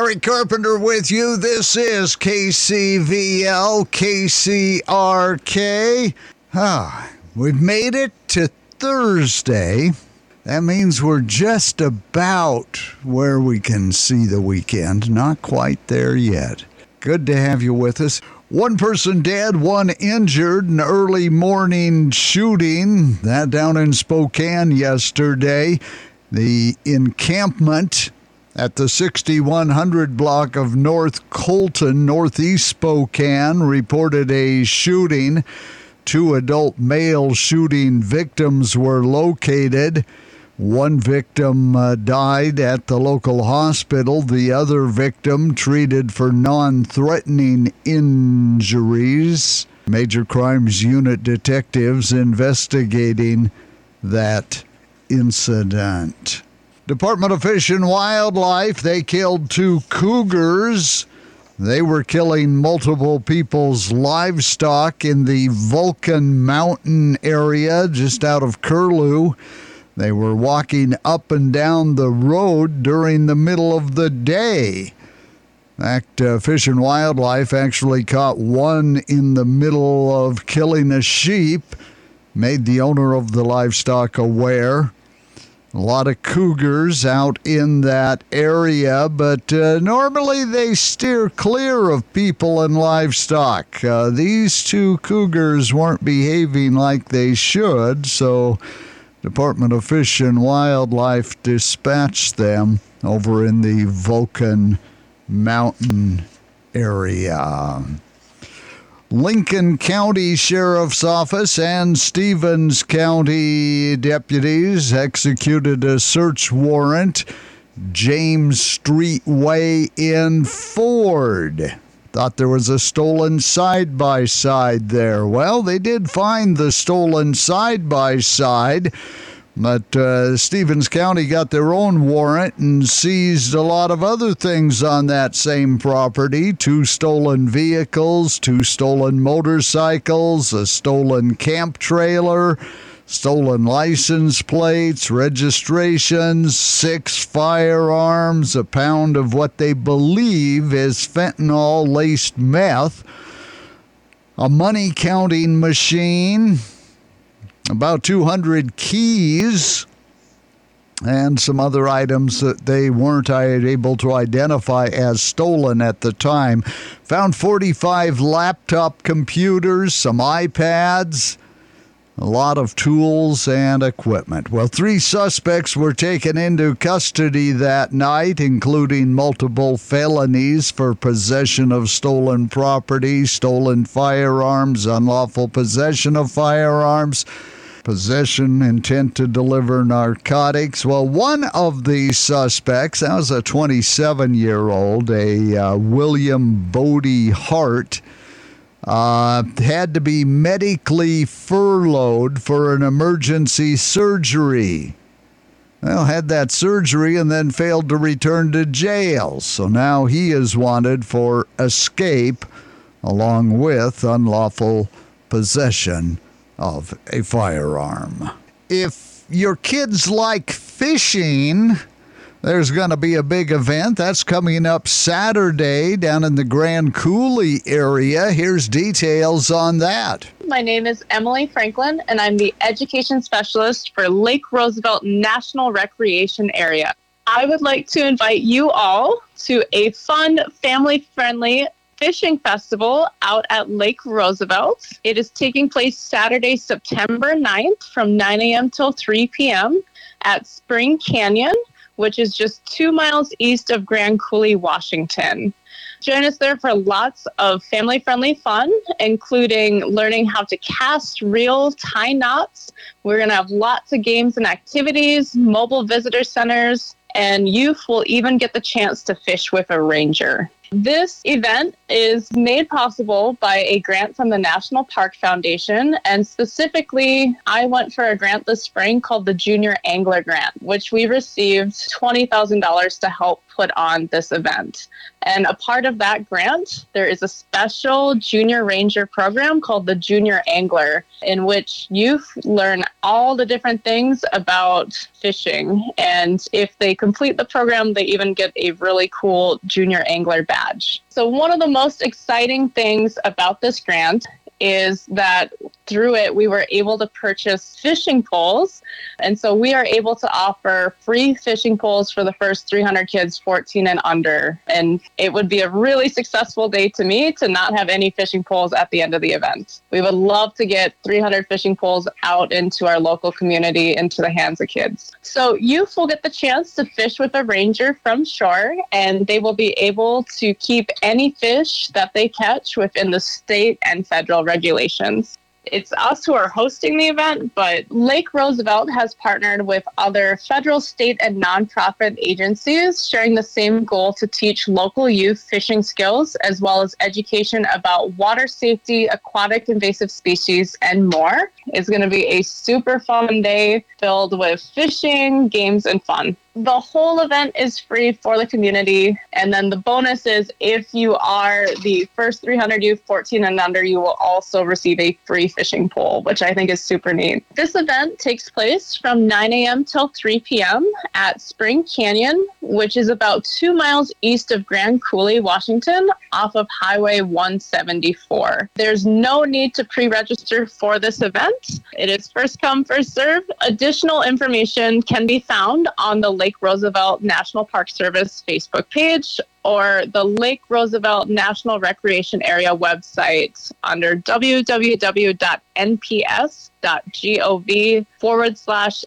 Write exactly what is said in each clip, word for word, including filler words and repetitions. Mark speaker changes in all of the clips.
Speaker 1: Eric Carpenter with you. This is K C V L, K C R K. Ah, we've made it to Thursday. That means we're just about where we can see the weekend. Not quite there yet. Good to have you with us. One person dead, one injured, an early morning shooting. That down in Spokane yesterday. The encampment at the sixty-one hundred block of North Colton, northeast Spokane, reported a shooting. Two adult male shooting victims were located. One victim uh, died at the local hospital. The other victim treated for non-threatening injuries. Major Crimes Unit detectives investigating that incident. Department of Fish and Wildlife, they killed two cougars. They were killing multiple people's livestock in the Vulcan Mountain area just out of Curlew. They were walking up and down the road during the middle of the day. In fact, uh, Fish and Wildlife actually caught one in the middle of killing a sheep, made the owner of the livestock aware. A lot of cougars out in that area, but uh, normally they steer clear of people and livestock. Uh, these two cougars weren't behaving like they should, so Department of Fish and Wildlife dispatched them over in the Vulcan Mountain area. Lincoln County Sheriff's Office and Stevens County deputies executed a search warrant, James Street Way in Ford. Thought there was a stolen side-by-side there. Well, they did find the stolen side-by-side, but uh, Stevens County got their own warrant and seized a lot of other things on that same property. Two stolen vehicles, two stolen motorcycles, a stolen camp trailer, stolen license plates, registrations, six firearms, a pound of what they believe is fentanyl-laced meth, a money-counting machine, about two hundred keys, and some other items that they weren't able to identify as stolen at the time. Found forty-five laptop computers, some iPads, a lot of tools and equipment. Well, three suspects were taken into custody that night, including multiple felonies for possession of stolen property, stolen firearms, unlawful possession of firearms, possession, intent to deliver narcotics. Well, one of the suspects, that was a twenty-seven-year-old, a uh, William Bodie Hart, Uh, had to be medically furloughed for an emergency surgery. Well, had that surgery and then failed to return to jail. So now he is wanted for escape along with unlawful possession of a firearm. If your kids like fishing, there's going to be a big event. That's coming up Saturday down in the Grand Coulee area. Here's details on that.
Speaker 2: My name is Emily Franklin, and I'm the Education Specialist for Lake Roosevelt National Recreation Area. I would like to invite you all to a fun, family-friendly fishing festival out at Lake Roosevelt. It is taking place Saturday, September ninth from nine a.m. till three p.m. at Spring Canyon, which is just two miles east of Grand Coulee, Washington. Join us there for lots of family-friendly fun, including learning how to cast, reel, tie knots. We're going to have lots of games and activities, mobile visitor centers, and youth will even get the chance to fish with a ranger. This event is made possible by a grant from the National Park Foundation, and specifically, I went for a grant this spring called the Junior Angler Grant, which we received twenty thousand dollars to help put on this event. And a part of that grant, there is a special junior ranger program called the Junior Angler, in which youth learn all the different things about fishing. And if they complete the program, they even get a really cool Junior Angler badge. So one of the most exciting things about this grant is that through it, we were able to purchase fishing poles. And so we are able to offer free fishing poles for the first three hundred kids fourteen and under. And it would be a really successful day to me to not have any fishing poles at the end of the event. We would love to get three hundred fishing poles out into our local community, into the hands of kids. So youth will get the chance to fish with a ranger from shore, and they will be able to keep any fish that they catch within the state and federal regulations. It's us who are hosting the event, but Lake Roosevelt has partnered with other federal, state, and nonprofit agencies sharing the same goal to teach local youth fishing skills, as well as education about water safety, aquatic invasive species, and more. It's going to be a super fun day filled with fishing, games, and fun. The whole event is free for the community. And then the bonus is if you are the first three hundred youth fourteen and under, you will also receive a free fishing pole, which I think is super neat. This event takes place from nine a.m. till three p.m. at Spring Canyon, which is about two miles east of Grand Coulee, Washington, off of Highway one seventy-four. There's no need to pre-register for this event. It is first come, first serve. Additional information can be found on the Lake Roosevelt National Park Service Facebook page or the Lake Roosevelt National Recreation Area website under www.nps.gov forward slash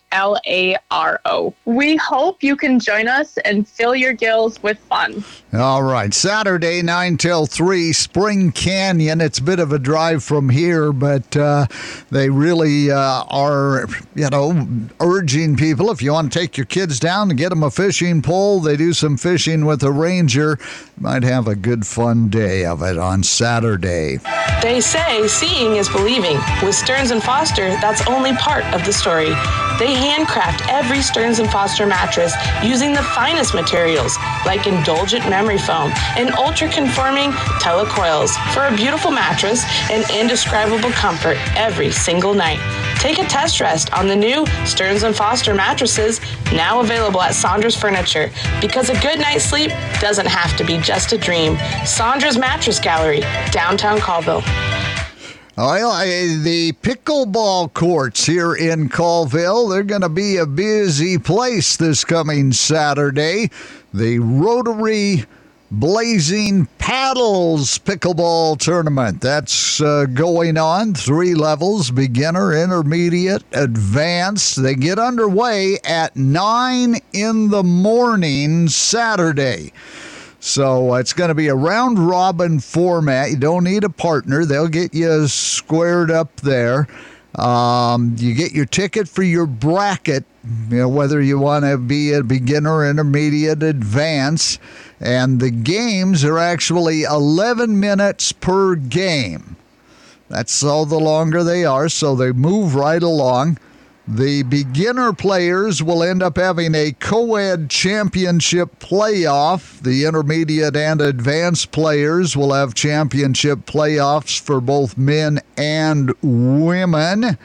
Speaker 2: LARO. We hope you can join us and fill your gills with fun.
Speaker 1: All right. Saturday, nine till three, Spring Canyon. It's a bit of a drive from here, but uh, they really uh, are, you know, urging people, if you want to take your kids down and get them a fishing pole, they do some fishing with a ranger. Might have a good fun day of it on Saturday.
Speaker 3: They say seeing is believing. With Stearns and Foster, that's only part of the story. They handcraft every Stearns and Foster mattress using the finest materials, like indulgent memory foam and ultra-conforming telecoils for a beautiful mattress and indescribable comfort every single night. Take a test rest on the new Stearns and Foster mattresses, now available at Saunders Furniture, because a good night's sleep doesn't have to be just a dream. Saunders Mattress Gallery, downtown Colville.
Speaker 1: Well, I, the pickleball courts here in Colville, they're going to be a busy place this coming Saturday. The Rotary Blazing Paddles Pickleball Tournament. That's uh, going on. Three levels, beginner, intermediate, advanced. They get underway at nine in the morning Saturday. So it's going to be a round-robin format. You don't need a partner. They'll get you squared up there. Um, you get your ticket for your bracket, you know, whether you want to be a beginner, intermediate, advanced. And the games are actually eleven minutes per game. That's all the longer they are, so they move right along. The beginner players will end up having a co-ed championship playoff. The intermediate and advanced players will have championship playoffs for both men and women.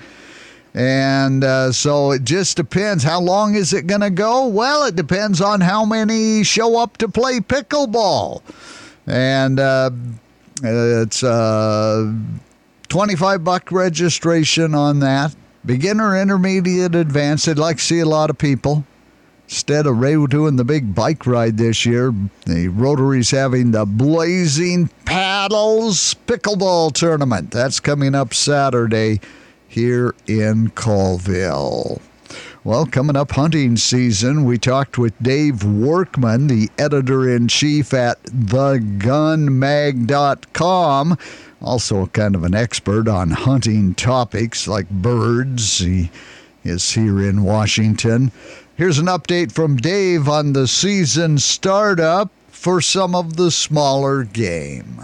Speaker 1: And uh, so it just depends. How long is it going to go? Well, it depends on how many show up to play pickleball. And uh, it's uh, twenty-five bucks registration on that. Beginner, intermediate, advanced. I'd like to see a lot of people. Instead of Ray doing the big bike ride this year, the Rotary's having the Blazing Paddles Pickleball Tournament. That's coming up Saturday here in Colville. Well, coming up hunting season, we talked with Dave Workman, the editor-in-chief at the gun mag dot com. Also kind of an expert on hunting topics like birds. He is here in Washington. Here's an update from Dave on the season startup for some of the smaller game.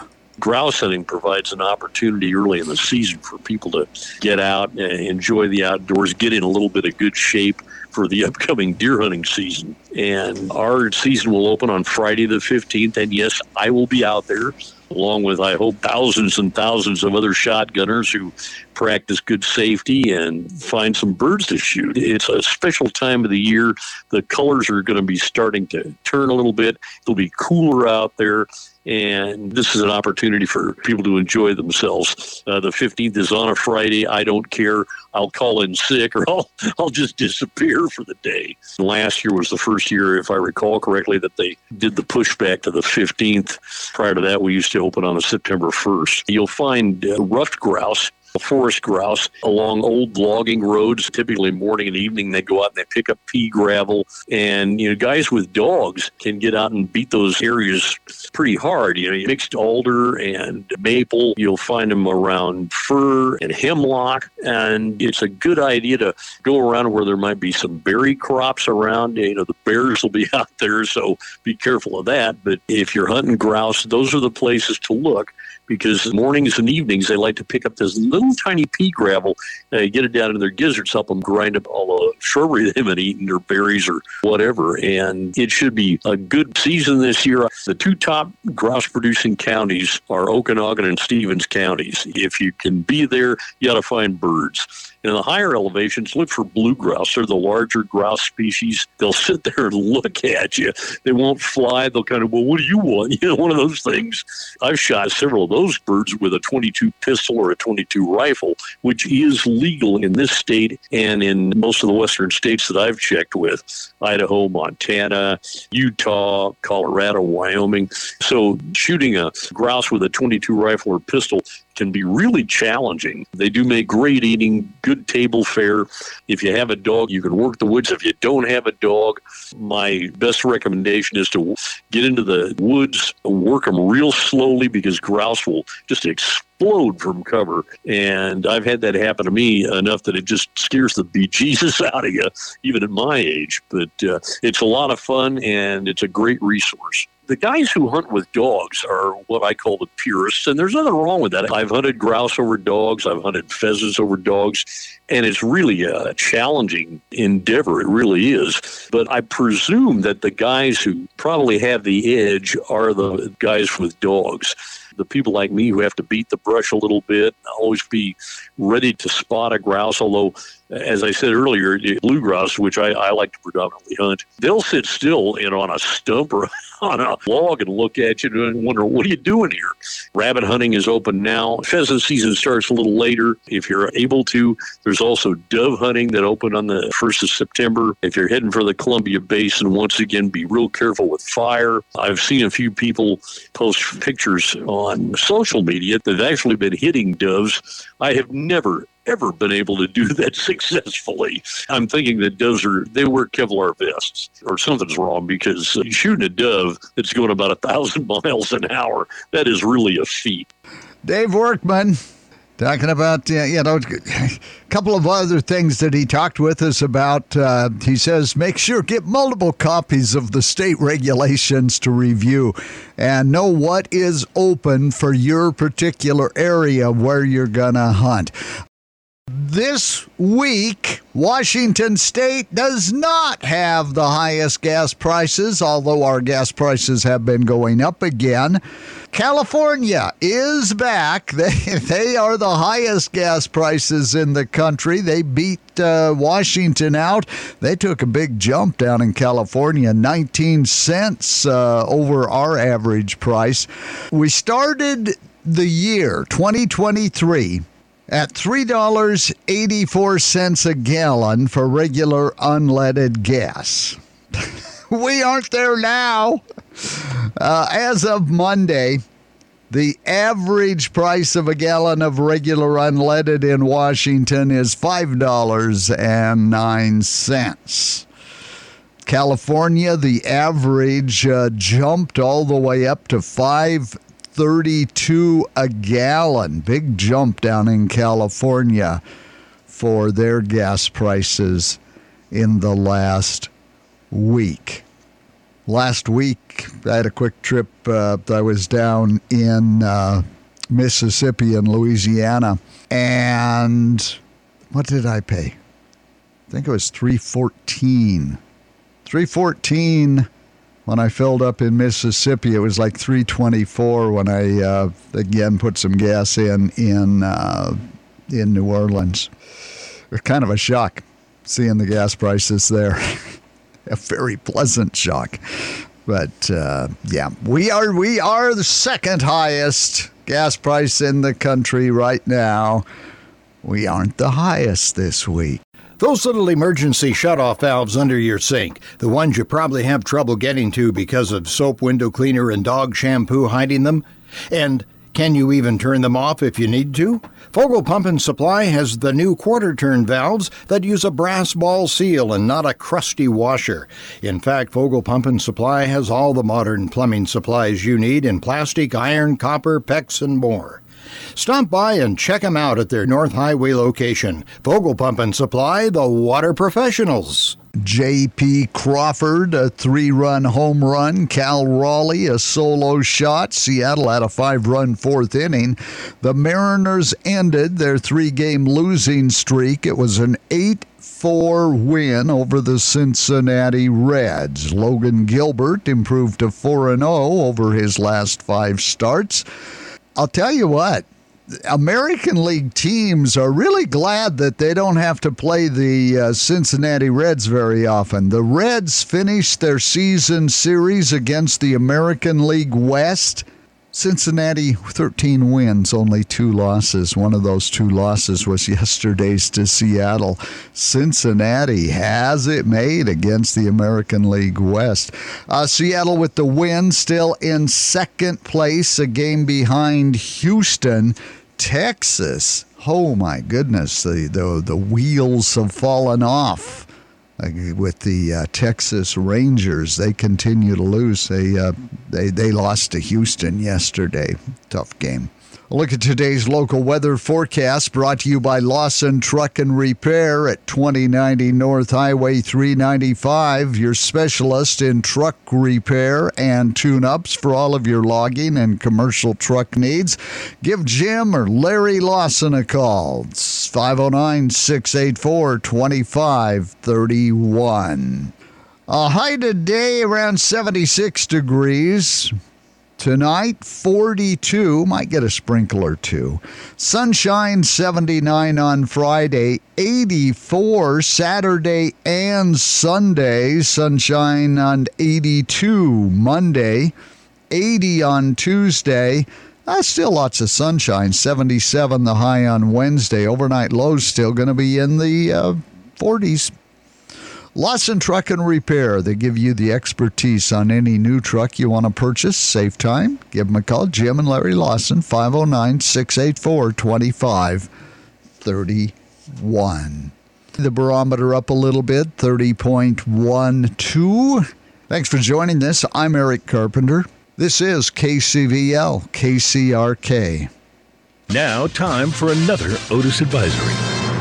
Speaker 4: grouse hunting provides an opportunity early in the season for people to get out and enjoy the outdoors, get in a little bit of good shape for the upcoming deer hunting season. And our season will open on Friday the fifteenth, and yes, I will be out there, along with, I hope, thousands and thousands of other shotgunners who practice good safety and find some birds to shoot. It's a special time of the year. The colors are going to be starting to turn a little bit. It'll be cooler out there, and this is an opportunity for people to enjoy themselves. Uh, the fifteenth is on a Friday. I don't care. I'll call in sick, or I'll, I'll just disappear for the day. Last year was the first year, if I recall correctly, that they did the pushback to the fifteenth. Prior to that, we used to open on a September first. You'll find uh, ruffed grouse, forest grouse, along old logging roads. Typically morning and evening, they go out and they pick up pea gravel. And, you know, guys with dogs can get out and beat those areas pretty hard. You know, mixed alder and maple, you'll find them around fir and hemlock. And it's a good idea to go around where there might be some berry crops around. You know, the bears will be out there, so be careful of that. But if you're hunting grouse, those are the places to look, because mornings and evenings, they like to pick up this little tiny pea gravel, uh, get it down in their gizzards, help them grind up all the shrubbery they haven't eaten, or berries or whatever. And it should be a good season this year. The two top grouse-producing counties are Okanogan and Stevens counties. If you can be there, you got to find birds. In the higher elevations, look for blue grouse. They're the larger grouse species. They'll sit there and look at you. They won't fly. They'll kind of, well, what do you want? You know, one of those things. I've shot several of those birds with a twenty-two pistol or a twenty-two rifle, which is legal in this state and in most of the western states that I've checked with. Idaho, Montana, Utah, Colorado, Wyoming. So shooting a grouse with a twenty-two rifle or pistol can be really challenging. They do make great eating, good table fare. If you have a dog, you can work the woods. If you don't have a dog, my best recommendation is to get into the woods, work them real slowly, because grouse will just explode from cover. And I've had that happen to me enough that it just scares the bejesus out of you, even at my age. But uh, it's a lot of fun, and it's a great resource. The guys who hunt with dogs are what I call the purists, and there's nothing wrong with that. I've hunted grouse over dogs. I've hunted pheasants over dogs, and it's really a challenging endeavor. It really is. But I presume that the guys who probably have the edge are the guys with dogs. The people like me who have to beat the brush a little bit, always be ready to spot a grouse, although, as I said earlier, blue grouse, which I, I like to predominantly hunt, they'll sit still and on a stump or on a log and look at you and wonder, what are you doing here? Rabbit hunting is open now. Pheasant season starts a little later if you're able to. There's also dove hunting that opened on the first of September. If you're heading for the Columbia Basin, once again, be real careful with fire. I've seen a few people post pictures on social media that have actually been hitting doves. I have never, ever been able to do that successfully. I'm thinking that doves are, they wear Kevlar vests or something's wrong, because shooting a dove that's going about a thousand miles an hour, that is really a feat.
Speaker 1: Dave Workman talking about, uh, you know, a couple of other things that he talked with us about. Uh, he says, make sure get multiple copies of the state regulations to review and know what is open for your particular area where you're going to hunt. This week, Washington State does not have the highest gas prices, although our gas prices have been going up again. California is back. They, they are the highest gas prices in the country. They beat uh, Washington out. They took a big jump down in California, nineteen cents uh, over our average price. We started the year twenty twenty-three at three dollars and eighty-four cents a gallon for regular unleaded gas. We aren't there now. Uh, as of Monday, the average price of a gallon of regular unleaded in Washington is five dollars and nine cents. California, the average uh, jumped all the way up to five thirty-two a gallon. Big jump down in California for their gas prices in the last week. last week, I had a quick trip. Uh, I was down in uh, Mississippi and Louisiana, and what did I pay? I think it was three fourteen. three fourteen when I filled up in Mississippi. It was like three twenty-four when I uh, again put some gas in in uh, in New Orleans. It was kind of a shock seeing the gas prices there. A very pleasant shock. But uh, yeah, we are we are the second highest gas price in the country right now. We aren't the highest this week.
Speaker 5: Those little emergency shutoff valves under your sink, the ones you probably have trouble getting to because of soap, window cleaner, and dog shampoo hiding them? And can you even turn them off if you need to? Vogel Pump and Supply has the new quarter-turn valves that use a brass ball seal and not a crusty washer. In fact, Vogel Pump and Supply has all the modern plumbing supplies you need in plastic, iron, copper, PEX, and more. Stop by and check them out at their North Highway location. Vogel Pump and Supply, the water professionals.
Speaker 1: J P. Crawford, a three-run home run. Cal Raleigh, a solo shot. Seattle had a five-run fourth inning. The Mariners ended their three-game losing streak. It was an eight four win over the Cincinnati Reds. Logan Gilbert improved to four and oh over his last five starts. I'll tell you what, American League teams are really glad that they don't have to play the uh, Cincinnati Reds very often. The Reds finished their season series against the American League West. Cincinnati, thirteen wins, only two losses. One of those two losses was yesterday's to Seattle. Cincinnati has it made against the American League West. Uh, Seattle with the win, still in second place, a game behind Houston. Texas, oh my goodness, the, the, the wheels have fallen off. With the uh, Texas Rangers, they continue to lose. They, uh, they they lost to Houston yesterday. Tough game. A look at today's local weather forecast brought to you by Lawson Truck and Repair at twenty ninety North Highway three ninety-five, your specialist in truck repair and tune-ups for all of your logging and commercial truck needs. Give Jim or Larry Lawson a call. It's five oh nine, six eight four, two five three one. A high today around seventy-six degrees. Tonight, forty-two, might get a sprinkle or two. Sunshine, seventy-nine on Friday, eighty-four Saturday and Sunday. Sunshine on eighty-two Monday, eighty on Tuesday. Uh, still lots of sunshine, seventy-seven the high on Wednesday. Overnight lows still going to be in the uh, forties. Lawson Truck and Repair. They give you the expertise on any new truck you want to purchase. Save time. Give them a call. Jim and Larry Lawson, five oh nine, six eight four, two five three one. The barometer up a little bit, thirty point one two. Thanks for joining us. I'm Eric Carpenter. This is K C V L, K C R K.
Speaker 6: Now, time for another Otis Advisory.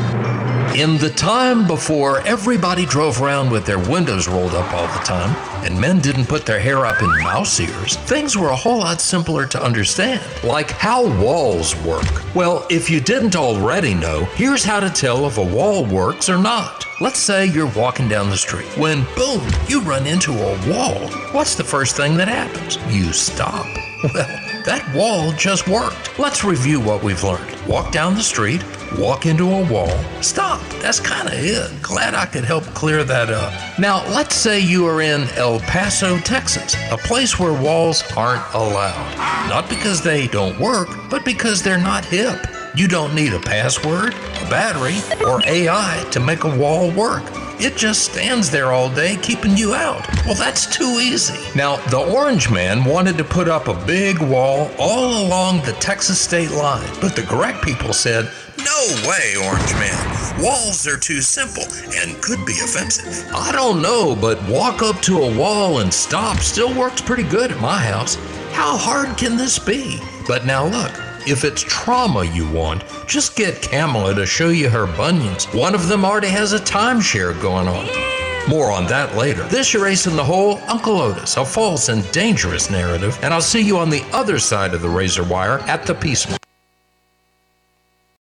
Speaker 7: In the time before everybody drove around with their windows rolled up all the time, and men didn't put their hair up in mouse ears, things were a whole lot simpler to understand, like how walls work. Well, if you didn't already know, here's how to tell if a wall works or not. Let's say you're walking down the street, when boom, you run into a wall. What's the first thing that happens? You stop. Well, that wall just worked. Let's review what we've learned. Walk down the street, walk into a wall, stop. That's kind of it. Glad I could help clear that up. Now, let's say you are in El Paso, Texas, a place where walls aren't allowed. Not because they don't work, but because they're not hip. You don't need a password, a battery, or A I to make a wall work. It just stands there all day keeping you out. Well, that's too easy. Now, the Orange Man wanted to put up a big wall all along the Texas state line, but the correct people said, "No way, Orange Man. Walls are too simple and could be offensive." I don't know, but walk up to a wall and stop still works pretty good at my house. How hard can this be? But now look. If it's trauma you want, just get Kamala to show you her bunions. One of them already has a timeshare going on. More on that later. This your Ace in the Hole, Uncle Otis, a false and dangerous narrative, and I'll see you on the other side of the razor wire at the Peace March.